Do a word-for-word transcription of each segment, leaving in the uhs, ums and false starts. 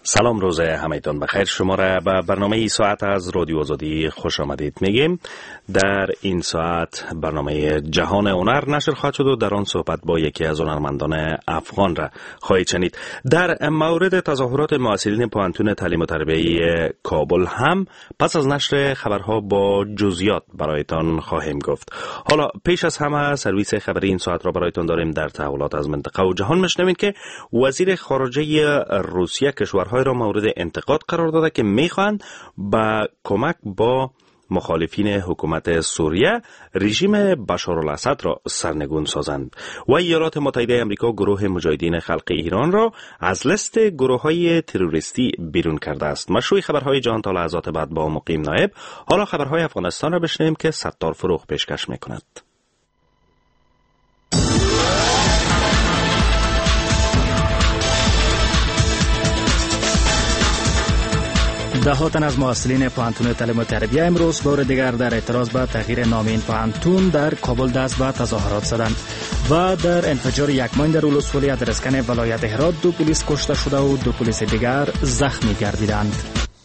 سلام، روز همه‌تان بخیر. شما را به برنامه ای ساعت از رادیو آزادی خوش آمدید میگیم. در این ساعت برنامه جهان هنر نشر خواهد شد و در آن صحبت با یکی از هنرمندان افغان را خواهید شنید. در مورد تظاهرات محصلین پوهنتون تعلیم و تربیتی کابل هم پس از نشر خبرها با جزئیات برایتان خواهیم گفت. حالا پیش از همه سرویس خبری این ساعت را برایتان داریم. در تحولات از منطقه و جهان میشنوید که وزیر خارجه روسیه کشورهای را مورد انتقاد قرار داده که میخواهند با کمک با مخالفین حکومت سوریه رژیم بشارالاسد را سرنگون سازند. و ایالات متحده آمریکا گروه مجاهدین خلق ایران را از لیست گروه‌های تروریستی بیرون کرده است. مشروع خبرهای جهان تا لحظات بعد با مقیم نایب. حالا خبرهای افغانستان را بشنویم که ستار فروغ پیشکش میکند. ده تن از محصلین پوهنتون تعلیم و تربیت امروز بار دیگر در اعتراض به تغییر نام این پوهنتون در کابل دست به تظاهرات زدند و در انفجار یک ماین در ولسوالی ادرسکن ولایت هرات دو پلیس کشته شده و دو پلیس دیگر زخمی گردیدند.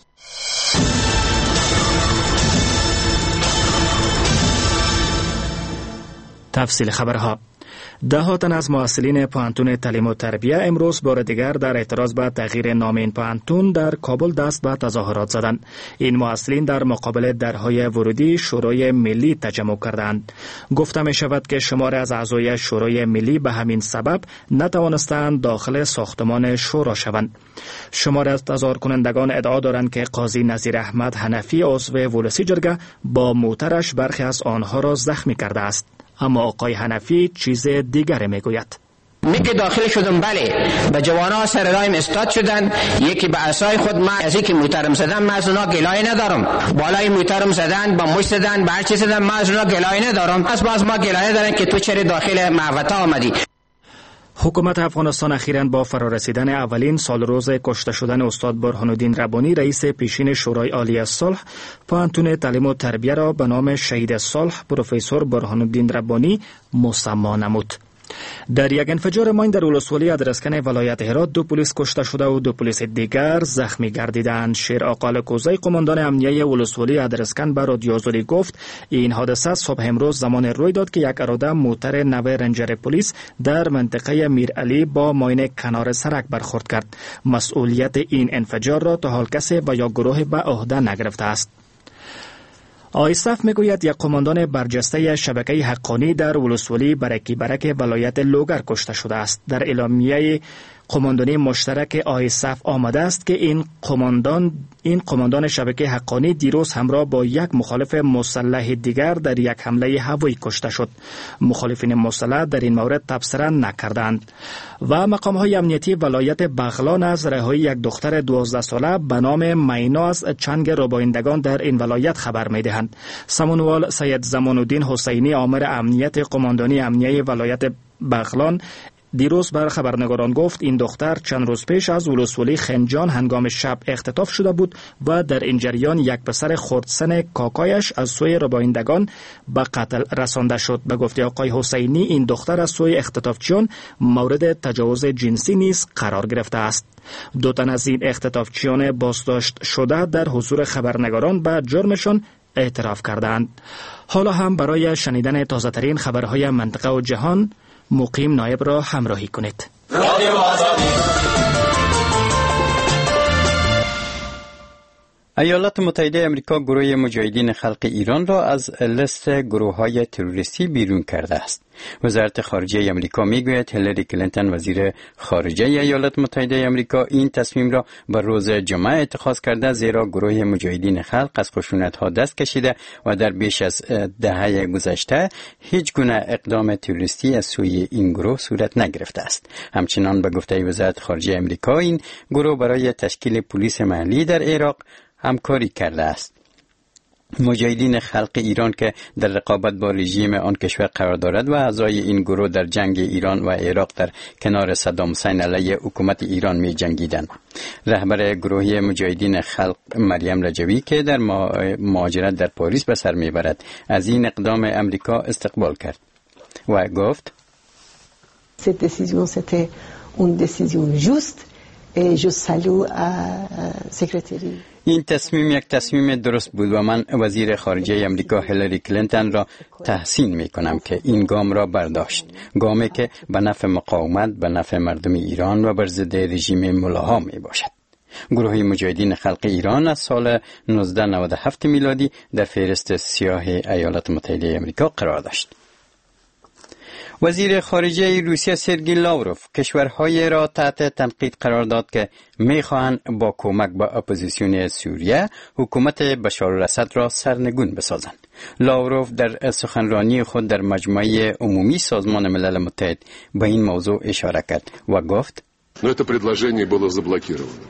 تفصیل خبرها: ده تن از محصلین پوهنتون تعلیم و تربیت امروز بار دیگر در اعتراض به تغییر نام این پوهنتون در کابل دست به تظاهرات زدند. این محصلین در مقابل درهای ورودی شورای ملی تجمع کردند. گفته می شود که شماری از اعضای شورای ملی به همین سبب نتوانستند داخل ساختمان شورا شوند. شماری از تظاهر کنندگان ادعا دارند که قاضی نظیر احمد حنفی عضو ولسی جرگه با موترش برخی از آنها را زخمی کرده است. اما آقای حنفی چیز دیگری میگوید. میگه داخل شدم، بله به جوانا سر رایم استاد شدن، یکی به عصای خود، ما از اینکه محترم زدن ما از اونا گلایه ندارم، بالای محترم زدن با مش زدن با هر چیز زدن ما از اونا گلایه ندارم، پس باز ما گلایه دارن که تو چرا داخل محوطه آمدی. حکومت افغانستان اخیراً با فرارسیدن اولین سال روز کشته شدن استاد برهان الدین ربانی رئیس پیشین شورای عالی صلح پوهنتون تعلیم و تربیت را به نام شهید صلح پروفسور برهان الدین ربانی مسمی نمود. در یک انفجار ماین در ولسوالی ادرسکن ولایت هرات دو پلیس کشته شده و دو پلیس دیگر زخمی گردیدند. شیر آقال کوزی قماندان امنیه ولسوالی ادرسکن به رادیو آزادی گفت این حادثه صبح امروز زمان روی داد که یک اراده موتر نو رنجر پلیس در منطقه میرعلی با ماین کنار سرک برخورد کرد. مسئولیت این انفجار را تا حال کسی و یا گروه به عهده نگرفته است. آیسف میگوید یک قماندان برجسته شبکه حقانی در ولسوالی برکی برک ولایت لوگر کشته شده است. در اعلامیه قماندانی مشترک آیسف آمده است که این قماندان این قماندان شبکه حقانی دیروز همراه با یک مخالف مسلح دیگر در یک حمله هوایی کشته شد. مخالفین مسلح در این مورد تبصره نکردند. و مقام‌های امنیتی ولایت بغلان از رهایی یک دختر دوازده ساله به نام مینا از چنگ ربایندگان در این ولایت خبر می‌دهند. سمونوال سید زمان الدین حسینی آمر امنیت قماندانی امنیه ولایت بغلان دیروز بر خبرنگاران گفت این دختر چند روز پیش از ولسوالی خنجان هنگام شب اختطاف شده بود و در این جریان یک پسر خردسن کاکایش از سوی ربایندگان به قتل رسانده شد. به گفته آقای حسینی این دختر از سوی اختطافچیان مورد تجاوز جنسی نیز قرار گرفته است. دو تن از این اختطافچیان بازداشت شده در حضور خبرنگاران به جرمشان اعتراف کردند. حالا هم برای شنیدن تازه ترین خبرهای منطقه و جهان مقیم نایب را همراهی کنید. رادیو آزادی. ایالات متحده آمریکا گروه مجاهدین خلق ایران را از لیست گروه‌های تروریستی بیرون کرده است. وزارت خارجه آمریکا میگوید هیلاری کلینتون وزیر خارجه ایالات متحده آمریکا این تصمیم را به روز جمعه اتخاذ کرده، زیرا گروه مجاهدین خلق از خشونت‌ها دست کشیده و در بیش از دهه گذشته هیچ گونه اقدام تروریستی از سوی این گروه صورت نگرفته است. همچنان به گفته وزارت خارجه آمریکا این گروه برای تشکیل پلیس محلی در عراق همکاری کرده است. مجاهدین خلق ایران که در رقابت با رژیم آن کشور قرار دارد و اعضای این گروه در جنگ ایران و عراق در کنار صدام حسین علیه حکومت ایران می جنگیدند. رهبر گروه مجاهدین خلق مریم رجوی که در مهاجرت در پاریس به سر می برد از این اقدام امریکا استقبال کرد و گفت Cette décision c'était une décision juste je salue à secrétaire. این تصمیم یک تصمیم درست بود و من وزیر خارجه امریکا هیلاری کلینتون را تحسین می کنم که این گام را برداشت. گامی که به نفع مقاومت، به نفع مردم ایران و بر ضد رژیم ملاها می باشد. گروه مجاهدین خلق ایران از سال نوزده نود و هفت میلادی در فهرست سیاه ایالات متحده امریکا قرار داشت. وزیر خارجه روسیه سرگئی لاوروف کشورهای را تحت تنقید قرار داد که میخواهند با کمک به اپوزیسیون سوریه حکومت بشار الاسد را سرنگون بسازند. لاوروف در سخنرانی خود در مجمع عمومی سازمان ملل متحد به این موضوع اشاره کرد و گفت: Но это предложение было заблокировано.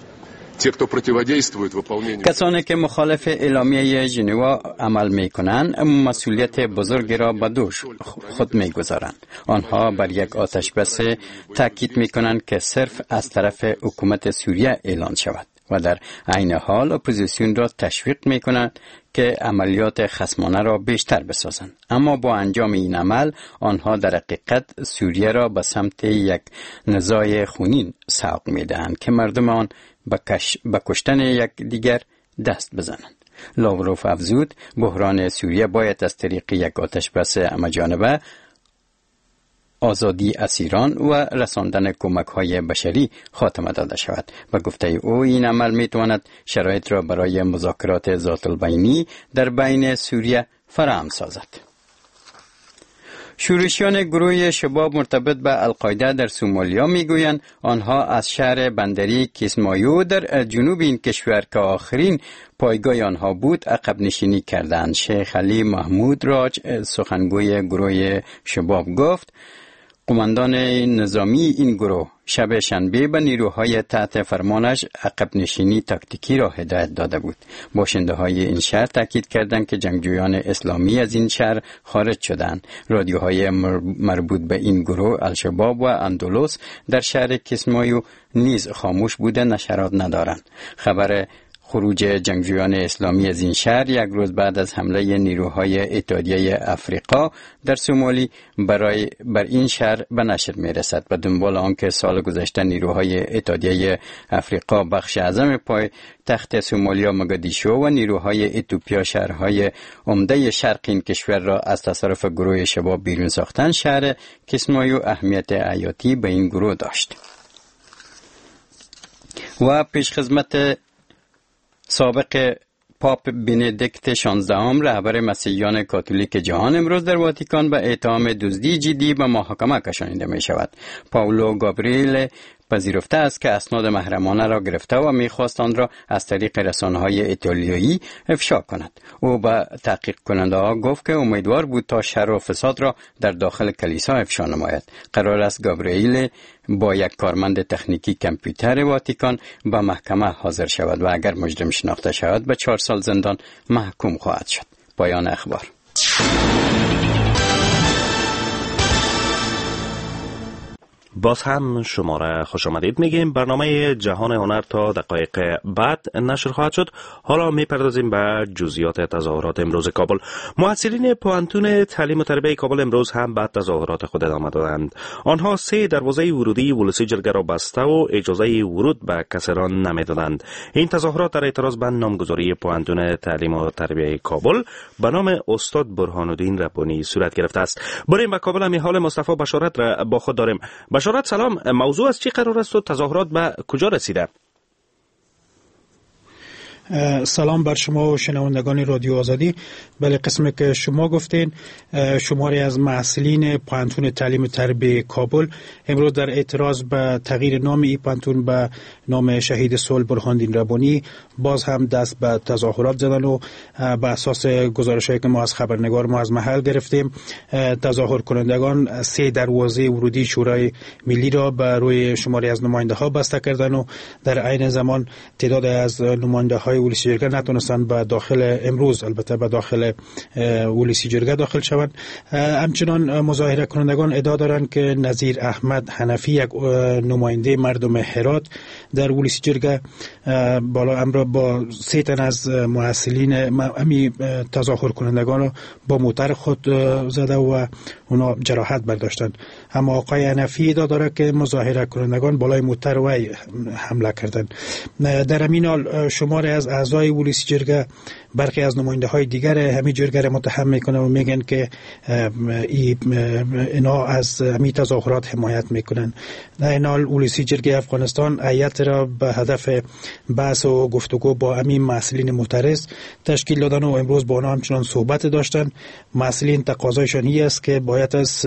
کسانی که مخالف اعلامیه ژنوا عمل میکنند مسئولیت بزرگی را به دوش خود میگذارند. آنها بر یک آتش بس تاکید میکنند که صرف از طرف حکومت سوریه اعلان شود و در عین حال اپوزیسیون را تشویق میکنند که عملیات خصمانه را بیشتر بسازند. اما با انجام این عمل آنها در حقیقت سوریه را به سمت یک نزاع خونین سوق میدهند که مردم آن به کشتن یک دیگر دست بزنند. لاوروف افزود بحران سوریه باید از طریق یک آتش بس همه‌جانبه، آزادی اسیران و رساندن کمک‌های بشری خاتمه داده شود. به گفته او این عمل می‌تواند شرایط را برای مذاکرات ذات البینی در بین سوریه فراهم سازد. شورشیان گروه شباب مرتبط به القاعده در سومالیا میگویند آنها از شهر بندری کیسمایو در جنوب این کشور که آخرین پایگاه آنها بود عقب نشینی کردند. شیخ علی محمود راج سخنگوی گروه شباب گفت قماندان نظامی این گروه شب شنبه به نیروهای تحت فرمانش عقب نشینی تاکتیکی را هدایت داده بود. باشنده های این شهر تاکید کردند که جنگجویان اسلامی از این شهر خارج شدند. رادیوهای مربوط به این گروه الشباب و اندلس در شهر کیسمایو نیز خاموش بوده نشرات ندارند. خبر خروج جنگجویان اسلامی از این شهر یک روز بعد از حمله نیروهای اتحادیه افریقا در سومالی برای بر این شهر به نشر می رسد. به دنبال آنکه سال گذشته نیروهای اتحادیه افریقا بخش اعظم پای تخت سومالیا مگادیشو و نیروهای اتیوپیا شهرهای عمده شرق این کشور را از تصرف گروه شباب بیرون ساختن، شهر کیسمایو اهمیت حیاتی به این گروه داشت. و پیشخدمت سابق پاپ بندیکت شانزدهم رهبر مسیحیان کاتولیک جهان امروز در واتیکان به اتهام دزدی جدی به محاکمه کشانیده می شود. پاولو گابریل پذیرفته است که اسناد محرمانه را گرفته و می‌خواست آن را از طریق رسانه‌های ایتالیایی افشا کند. او به تحقیق کننده ها گفت که امیدوار بود تا شر و فساد را در داخل کلیسا افشا نماید. قرار است گابریل با یک کارمند تکنیکی کامپیوتر واتیکان به محکمه حاضر شود و اگر مجرم شناخته شود به چهار سال زندان محکوم خواهد شد. پایان اخبار. باز هم شما را خوش آمدید میگیم. برنامه جهان هنر تا دقایق بعد نشر خواهد شد. حالا میپردازیم به جزئیات تظاهرات امروز کابل. محصلین پوانتون تعلیم و تربیت کابل امروز هم به تظاهرات خود ادامه دادند. آنها سه دروازه ورودی ولسی جرگه را بسته و اجازه ورود به کسی را نمیدادند. این تظاهرات در اعتراض به نامگذاری پوانتون تعلیم و تربیت کابل به نام استاد برهان الدین ربانی صورت گرفته است. بریم به کابل. می حال مصطفی بشارت را با خود داریم. بشارت سلام، موضوع از چی قرار است و تظاهرات به کجا رسیده؟ سلام بر شما و شنوندگان رادیو آزادی. بله، قسمی که شما گفتین شماری از محصلین پوانتون تعلیم و تربیت کابل امروز در اعتراض به تغییر نام این پوانتون به نام شهید صلح برهان الدین ربانی باز هم دست به تظاهرات زدن و به اساس گزارش‌هایی که ما از خبرنگار ما از محل گرفتیم تظاهر کنندگان سه دروازه ورودی شورای ملی را به روی شماری از نماینده ها بسته کردن و در عین زمان تعداد از نماینده های ولسی جرگه نتونستند به داخل امروز البته به داخل ولسی جرگه داخل شوند. همچنان مظاهره کنندگان ادعا دارند که نظیر احمد حنفی یک نماینده مردم هرات در ولسی جرگه بالا امر با سه تن از محصلین امی تظاهر کنندگان با موتر خود زده و اونا جراحت برداشتند. اما آقای حنفی ادعا داره که مظاهره کنندگان بالای موتروی حمله کردند. در همین حال شماری از اعضای ولسی جرگه برخی از نماینده های دیگر همین جرگه را متهم میکنن و میگن که اینا از همین تظاهرات حمایت میکنن. در این حال ولسی جرگه افغانستان هیئت را به هدف بحث و گفتگو با همین مسئولین معترض تشکیل دادن و امروز با آنها همچنان صحبت داشتن. مسئولین تقاضایشان این است که باید از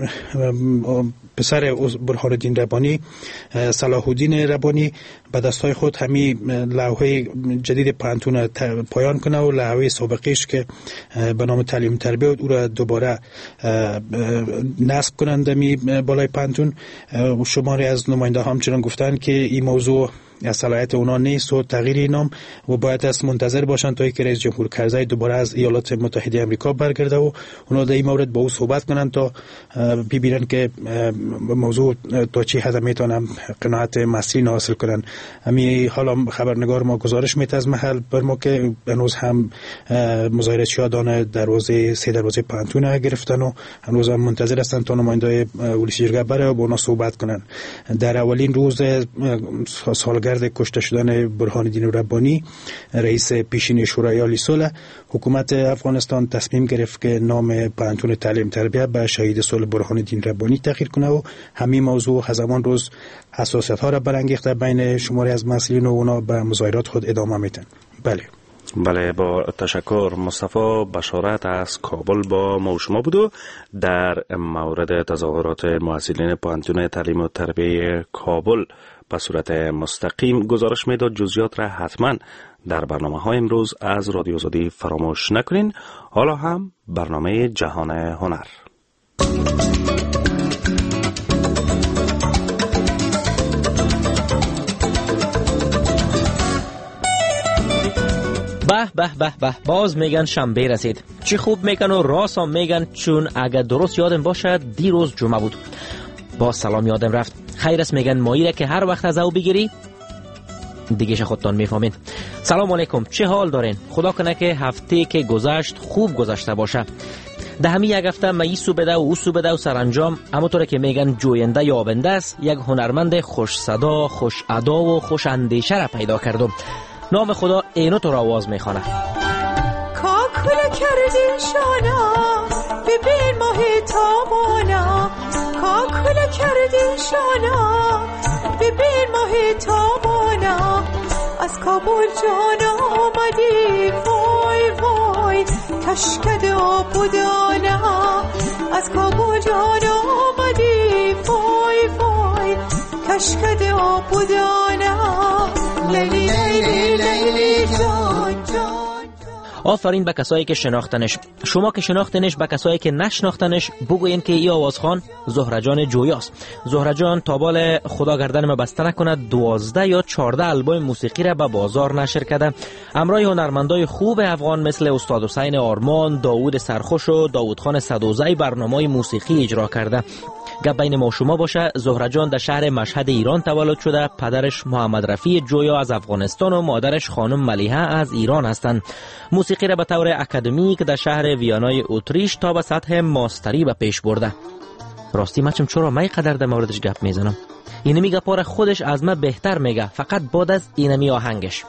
پسر برهان الدین ربانی صلاح الدین ربانی به دستای خود همین لوحه جدید پانتون پایان کنه و لوحه سابقیش که به نام تعلیم تربیت او را دوباره نصب کنند می بالای پانتون. شماری از نماینده همچنان گفتند که این موضوع از صلاحیت اونا نیست و تغییر نام و باید از منتظر باشند تا اینکه رئیس جمهور کرزی دوباره از ایالات متحده آمریکا برگرده و اونا در این مورد با او صحبت کنند تا ببینن که موضوع تا چه حد میتونن قناعت مسئولین حاصل کنن. همین حالا خبرنگار ما گزارش میده از محل بر ما که هنوز هم مظاهره‌چی‌ها دانه دروازه سه دروازه پانتون گرفتن و هنوز هم منتظر هستند تا نماینده‌های ولسی جرگه بره و با اونا صحبت کنن. در اولین روز سالگرد کشته شدن برهان الدین ربانی رئیس پیشین شورای عالی صلح، حکومت افغانستان تصمیم گرفت که نام پانتون تعلیم تربیت به شهید صلح برهان الدین ربانی تغییر کنه و همین موضوع از همان روز حساسیت ها را برانگیخته بین شماری از مسئولین و اونا به مظاهرات خود ادامه میدن. بله بله، با تشکر. مصطفی بشارت از کابل با ما و شما بود و در مورد تظاهرات مسئولین پانتون تعلیم و تربیت کابل به صورت مستقیم گزارش میداد. جزئیات را حتما در برنامه های امروز از رادیو آزادی فراموش نکنین. حالا هم برنامه جهان هنر. به به به به باز میگن شنبه رسید. چی خوب میگن و راست هم میگن، چون اگر درست یادم باشه دیروز جمعه بود. با سلام یادم رفت. خیر است میگن مایره که هر وقت از او بگیری دیگه خودتان میفهمین. سلام علیکم، چه حال دارین؟ خدا کنه که هفته که گذشت خوب گذشته باشه. ده همین یک هفته من ایسو بده و اوسو بده و سرانجام همونطوره که میگن جوینده یابنده است، یک هنرمند خوش صدا، خوش ادا و خوش اندیشه را پیدا کردم. نام خدا اینو تو را آواز میخوانه. کاکل کردی شانا ببین ماهی تابانا، کاکل کردی شانا ببین ماهی تابانا، از کابل جانا آمدی وای وای کشکد آبودانا، از کابل جانا آمدی وای وای کشکد آبودانا، لیلی لیلی لیلی جان جان. آفرین به کسایی که شناختنش. شما که شناختنش به کسایی که نشناختنش بگوین که ای آوازخوان زهرجان جویاست. زهرجان تابال خدا گردن ما بسته نکنه دوازده یا چارده البوم موسیقی را به بازار نشر کرده. همراه هنرمندای خوب افغان مثل استاد حسین آرمان، داوود سرخوش و داوود خان صدوزی برنامه‌های موسیقی اجرا کرده. گپ بین ما شما باشه، زهرجان در شهر مشهد ایران تولد شده. پدرش محمد رفیع جویا از افغانستان و مادرش خانم ملیحه از ایران هستند. موسیقی را به طور اکادمیک در شهر ویانای اتریش تا به سطح ماستری به پیش برده. راستی مچم چرا من قدر در موردش گپ میزنم؟ اینمی گپار خودش از من بهتر میگه، فقط بعد از اینمی آهنگش.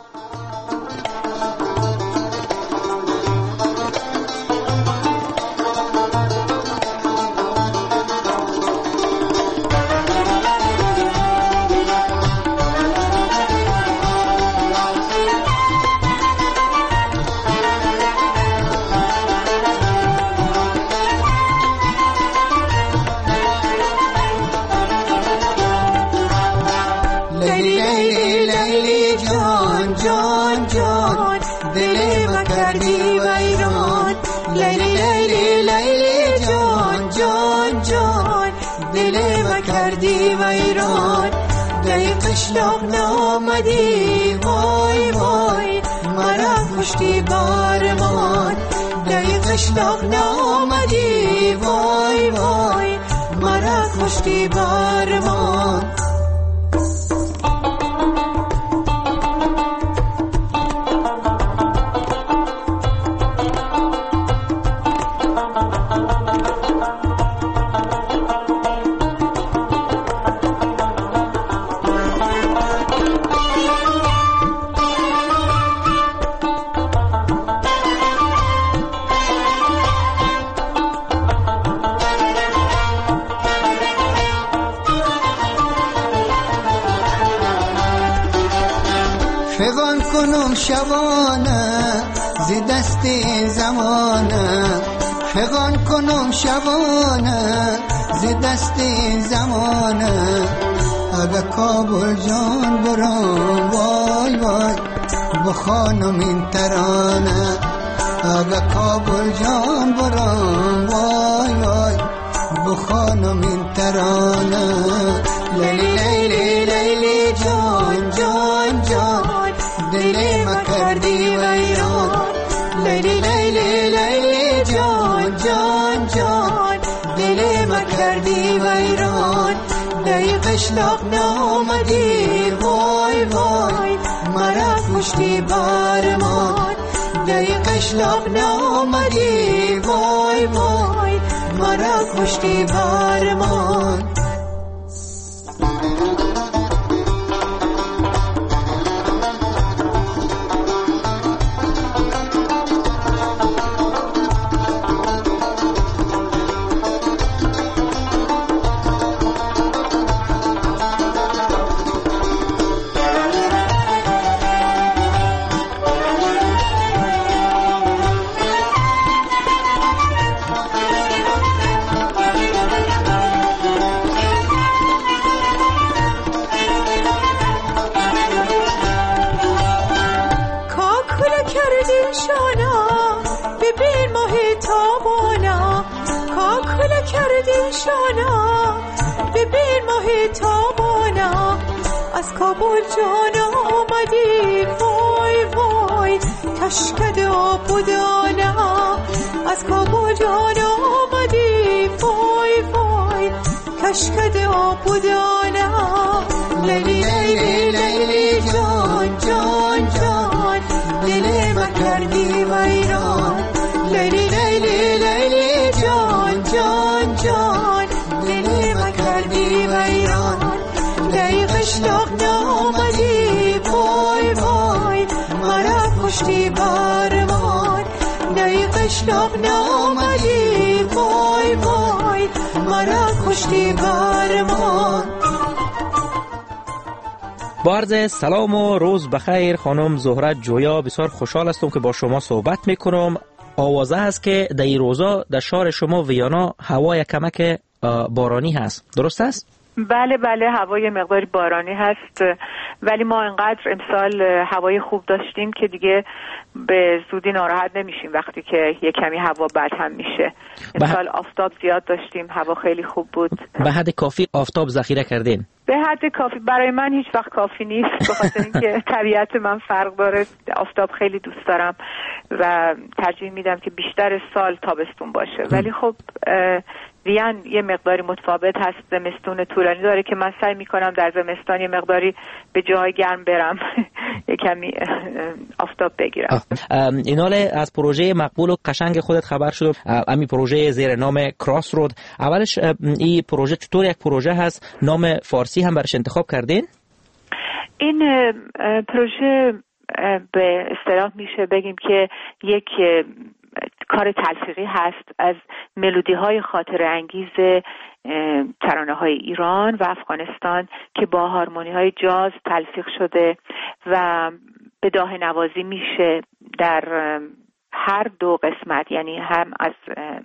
قشلاق نامدی وای وای مرا کشتی بارمان، دای قشلاق نامدی وای وای مرا کشتی بارمان. فغان کنم شبانه زی دست زمانه فغان کنم شبانه زی دست زمانه اگه کابل جان برام وای وای بخوانم این ترانه اگه کابل جان برام وای وای بخوانم این ترانه لیلی لیلی لیلی جان جان جان دلی ما کردی ویران لیلی لیلی لیلی جان جان جان دلی ما کردی ویران دی قشلاق نامدی وای وای مرا کشتی بارمان دی قشلاق نامدی وای وای مرا کشتی بارمان ببین ماهی تابانا از کابل جان آمدی وای وای کشکد آبودانا از کابل جان آمدی وای وای کشکد آبودانا لیلی لیلی لیلی جان جان جان دل ما کردی ویران لیلی لیلی لیلی جان جان جان دل ما کردی ویران دی قشلاق نامدی وای وای مرا کشتی بارمان دی قشلاق نامدی وای وای مرا کشتی بارمان. با عرض سلام و روز بخیر خانم زهره جویا، بسیار خوشحال هستم که با شما صحبت میکنم. آوازه هست که در این روزا در شهر شما ویانا هوای کمک بارانی هست، درست است؟ بله بله هوای مقداری بارانی هست، ولی ما انقدر امسال هوای خوب داشتیم که دیگه به زودی ناراحت نمیشیم وقتی که یه کمی هوا بد هم میشه. امسال آفتاب زیاد داشتیم، هوا خیلی خوب بود. به حد کافی آفتاب ذخیره کردین؟ به حد کافی. برای من هیچ وقت کافی نیست، به خاطر اینکه طبیعت من فرق داره. آفتاب خیلی دوست دارم و ترجیح میدم که بیشتر سال تابستون باشه، ولی خب ویان یه مقداری متفاوت هست، زمستون طولانی داره که من سعی میکنم در زمستان یه مقداری به جای گرم برم یه کمی آفتاب بگیرم. ایناله از پروژه مقبول و قشنگ خودت خبر شد، امی پروژه زیر نام کراس رود. اولش این پروژه چطور یک پروژه هست؟ نام فارسی هم برش انتخاب کردین؟ این پروژه به اصطلاح میشه بگیم که یک کار تلفیقی هست از ملودی های خاطره انگیز ترانه های ایران و افغانستان که با هارمونی های جاز تلفیق شده و به داهه نوازی میشه در هر دو قسمت، یعنی هم از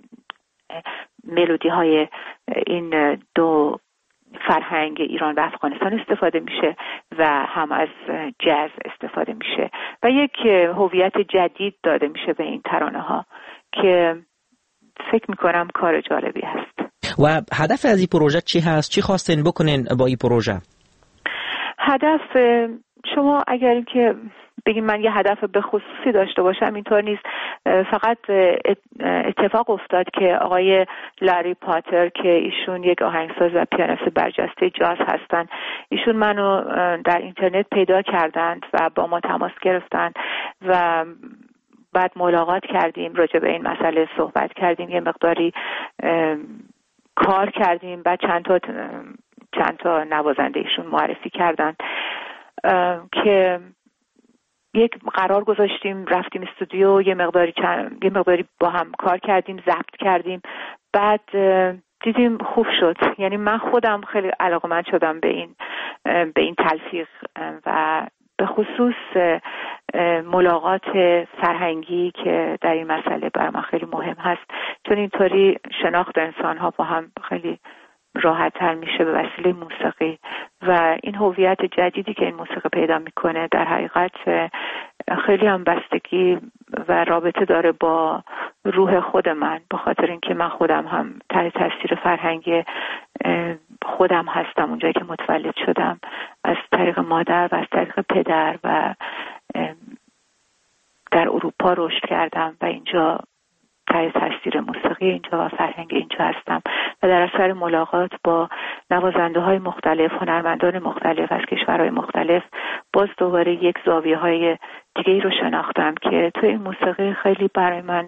ملودی های این دو فرهنگ ایران و افغانستان استفاده میشه و هم از جاز استفاده میشه و یک هویت جدید داده میشه به این ترانه ها که فکر میکنم کار جالبی هست. و هدف از این پروژه چی هست؟ چی خواستین بکنین با این پروژه؟ هدف شما اگر اینکه بگیم من یه هدف به خصوصی داشته باشم اینطور نیست، فقط اتفاق افتاد که آقای لاری پاتر که ایشون یک آهنگساز و پیانیست برجسته جاز هستن، ایشون منو در اینترنت پیدا کردند و با ما تماس گرفتند و بعد ملاقات کردیم، راجع به این مسئله صحبت کردیم، یه مقداری کار کردیم، بعد چند تا چند تا نوازنده ایشون معرفی کردن که یک قرار گذاشتیم، رفتیم استودیو، یه مقداری چند، یه مقداری با هم کار کردیم، ضبط کردیم، بعد دیدیم خوب شد. یعنی من خودم خیلی علاقه‌مند شدم به این به این تلفیق و به خصوص ملاقات فرهنگی که در این مسئله برای من خیلی مهم هست، چون اینطوری شناخت انسان ها با هم خیلی راحت تر میشه به وسیله موسیقی و این هویت جدیدی که این موسیقی پیدا میکنه در حقیقت خیلی هم بستگی و رابطه داره با روح خود من، به خاطر اینکه من خودم هم تحت تاثیر فرهنگ خودم هستم. اونجایی که متولد شدم از طریق مادر و از طریق پدر و در اروپا رشد کردم و اینجا تحت تاثیر موسیقی اینجا و فرهنگ اینجا هستم و در اثر ملاقات با نوازنده های مختلف، هنرمندان مختلف از کشورهای مختلف، باز دوباره یک زاویه های دیگه ای رو شناختم که تو این موسیقی خیلی برای من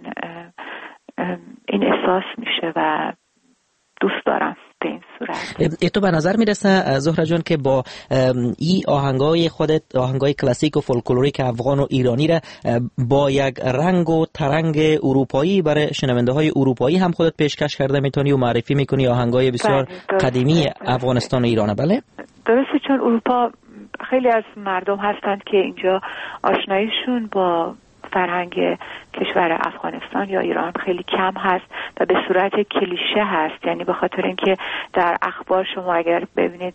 این احساس میشه و دوست دارم به این صورت. ای تو به نظر میرسه زهره جان که با این آهنگای خودت، آهنگای کلاسیک و فولکلوریک افغان و ایرانی را با یک رنگ و ترنگ اروپایی برای شنونده های اروپایی هم خودت پیشکش کرده میتونی و معرفی میکنی آهنگای بسیار قدیمی افغانستان و ایران؟ بله درسته، چون اروپا خیلی از مردم هستند که اینجا آشناییشون با فرهنگ کشور افغانستان یا ایران خیلی کم هست و به صورت کلیشه هست، یعنی به خاطر اینکه در اخبار شما اگر ببینید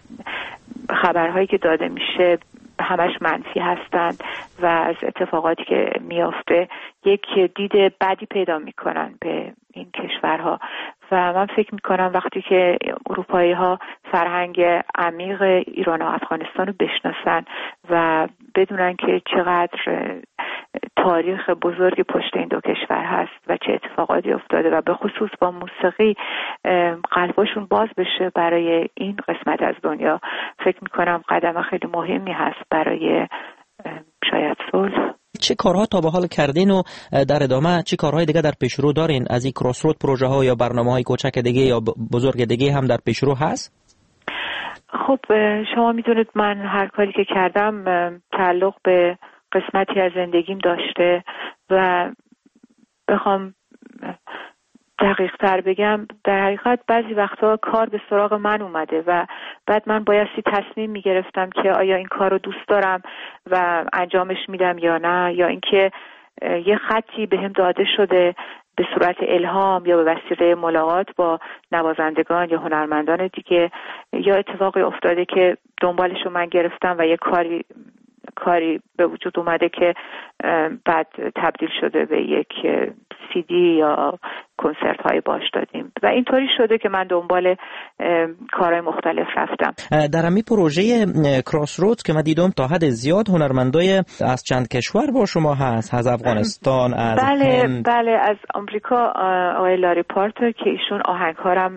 خبرهایی که داده میشه همش منفی هستند و از اتفاقاتی که میافته یک دید بدی پیدا میکنن به این کشورها و من فکر میکنم وقتی که اروپایی ها فرهنگ عمیق ایران و افغانستان رو بشناسن و بدونن که چقدر تاریخ بزرگ پشت این دو کشور هست و چه اتفاقاتی افتاده و به خصوص با موسیقی قلبشون باز بشه برای این قسمت از دنیا، فکر میکنم قدم خیلی مهمی هست برای شاید صلح. چه کارها تا به حال کردین و در ادامه چه کارهای دیگه در پیشرو دارین؟ از این کراس رود پروژه ها یا برنامه های کوچک دیگه یا بزرگ دیگه هم در پیشرو هست؟ خب شما میدونید من هر کاری که کردم تعلق به قسمتی از زندگیم داشته و بخوام دقیق تر بگم در حقیقت بعضی وقتا کار به سراغ من اومده و بعد من بایستی تصمیم میگرفتم که آیا این کار رو دوست دارم و انجامش میدم یا نه، یا اینکه یه خطی بهم داده شده به صورت الهام یا به وسیله ملاقات با نوازندگان یا هنرمندان دیگه، یا اتفاقی افتاده که دنبالش رو من گرفتم و یه کاری کاری به وجود اومده که بعد تبدیل شده به یک سی دی یا کنسرت های باش دادیم و اینطوری شده که من دنبال کارهای مختلف رفتم. در همین پروژه کراس رود که من دیدم تا حد زیاد هنرمندای از چند کشور با شما هست، از افغانستان، از بله هند. بله از آمریکا آقای لاری پارتر که ایشون آهنگارم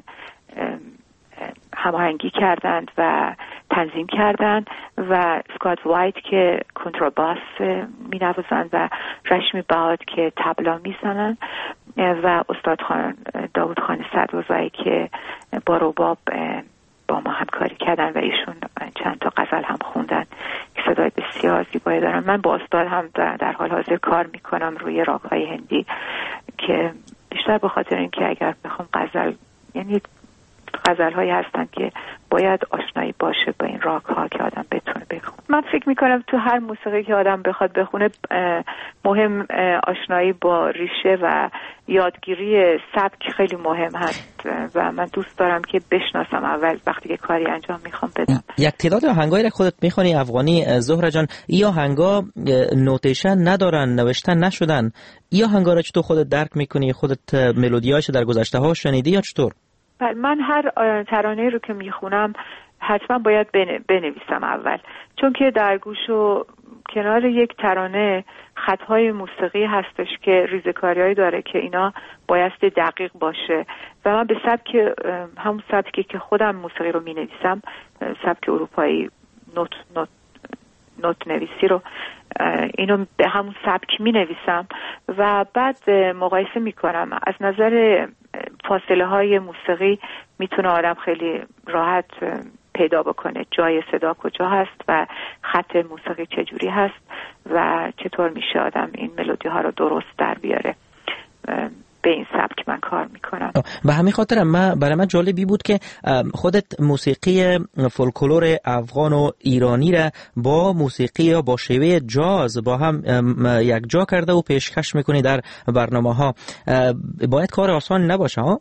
هماهنگی کردند و تنظیم کردند و اسکات وایت که کنترباس می نوازند و رشمی بهاد که تبلا می زنند و استاد خان داود خان صدرزایی که با رباب با ما همکاری کردن و ایشون چند تا غزل هم خوندن که صدای بسیار زیبایی دارن. من با استاد هم در حال حاضر کار می کنم روی راگ های هندی که بیشتر به خاطر اینکه اگر بخوام غزل، یعنی غزل هایی هستن که باید آشنایی باشه با این راگ ها که آدم بتونه بخونه. من فکر میکنم تو هر موسیقی که آدم بخواد بخونه مهم آشنایی با ریشه و یادگیری سبک خیلی مهم هست و من دوست دارم که بشناسم اول وقتی که کاری انجام میخوام بدم. یک تعداد آهنگایی را خودت میخونی افغانی زهره جان، این آهنگا نوتیشن ندارن، نوشتن نشدن، این آهنگا را چطور خودت درک میکنی؟ خودت ملودیاش در گذشته ها شنیدی یا چطور؟ من هر ترانه رو که میخونم حتما باید بنویسم اول، چون که در گوش و کنار یک ترانه خطهای موسیقی هستش که ریزکاریایی داره که اینا بایستی دقیق باشه و من به سبک همون سبکی که خودم موسیقی رو مینویسم، سبک اروپایی نوت نوت نوت نویسی رو، اینو به همون سبک می نویسم و بعد مقایسه می کنم. از نظر فاصله های موسیقی میتونه آدم خیلی راحت پیدا بکنه جای صدا کجا هست و خط موسیقی چجوری هست و چطور میشه آدم این ملودی ها رو درست در بیاره. به این سبک من کار میکنم. به همین خاطر من برای من جالبی بود که خودت موسیقی فولکلور افغان و ایرانی را با موسیقی یا با شیوه جاز با هم یک جا کرده و پیشکش میکنی در برنامه ها. باید کار آسان نباشه ها؟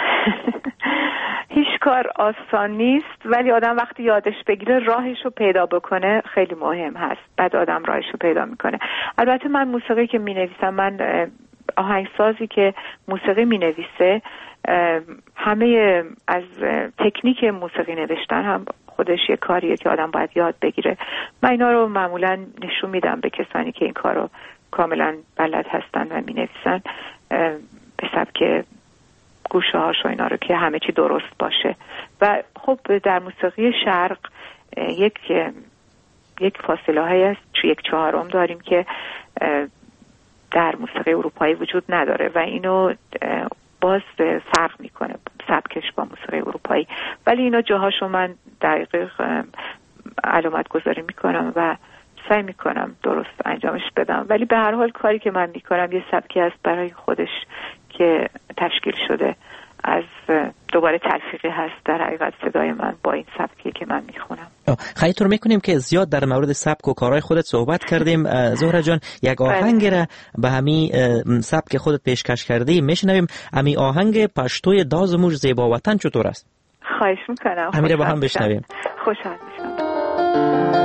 هیچ کار آسان نیست، ولی آدم وقتی یادش بگیره راهش رو پیدا بکنه خیلی مهم هست. بعد آدم راهش رو پیدا میکنه. البته من موسیقی که می نویسم، من آهنگسازی که موسیقی می نویسه، همه از تکنیک موسیقی نوشتن هم خودش یه کاریه که آدم باید یاد بگیره. من اینا رو معمولا نشون میدم به کسانی که این کار رو کاملا بلد هستن و می نویسن، به سبک گوشه هاش و اینا رو که همه چی درست باشه. و خب در موسیقی شرق یک یک فاصله هایی هست، یک چهارم داریم که در موسیقی اروپایی وجود نداره و اینو باز فرق میکنه سبکش با موسیقی اروپایی، ولی اینا جاهاشو من دقیق علامت گذاری میکنم و سعی میکنم درست انجامش بدم. ولی به هر حال کاری که من میکنم یه سبکی هست برای خودش که تشکیل شده از دوباره تلفیقی هست در حقیقت صدای من با این سبکی که من میخونم. خیلی طور میکنیم که زیاد در مورد سبک و کارهای خودت صحبت کردیم. زهره جان، یک آهنگ را به همین سبک خودت پیشکش کردی میشنویم. همین آهنگ پشتوی دازموش زیبا وطن چطور است؟ خواهش میکنم. همین با هم بشنویم. خوشحال میشم.